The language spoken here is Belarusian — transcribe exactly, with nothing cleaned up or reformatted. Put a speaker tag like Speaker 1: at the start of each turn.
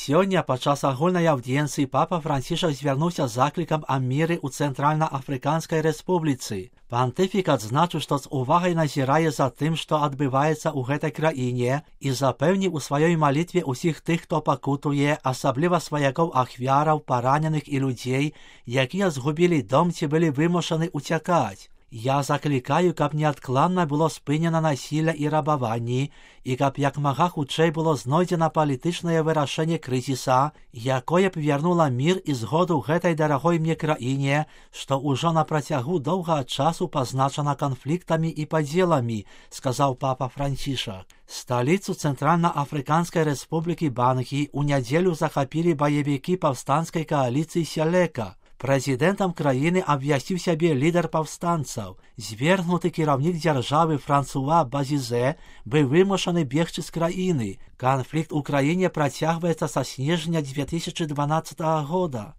Speaker 1: Сёння падчас агульнай аўдыенцыі папа Францішак звярнуўся з заклікам аб міры ў Цэнтральна-Афрыканскай Рэспубліцы. Пантыфік адзначыў, што з увагай назірае за тым, што адбываецца ў гэтай краіне, і запэўніў у сваёй малітве ўсіх тых, хто пакутуе, асабліва сваякоў ахвяраў, параненых і людзей, якія згубілі дом ці былі вымушаны ўцякаць. Я заклікаю, каб неадкладна было спынена насілля і рабаванні, і каб як мага хутчэй было знойдзена палітычнае вырашэнне крызіса, якое б вярнула мір і згоду гэтай дарагой мне краіне, што ўжо на працягу доўгага часу пазначана канфліктамі і падзеламі, сказаў папа Францішак. Сталіцу Цэнтральна-Афрыканскай Рэспублікі Бангі ў нядзелю захапілі баевікі паўстанцкай кааліцыі Селека. Прэзідэнтам краіны абвясціў сябе лідар паўстанцаў. Звергнуты кіраўнік дзяржавы Франсуа Базізе быў вымушаны бегчы з краіны. Канфлікт у краіне працягваецца са снежня дзве тысячы дванаццатага года.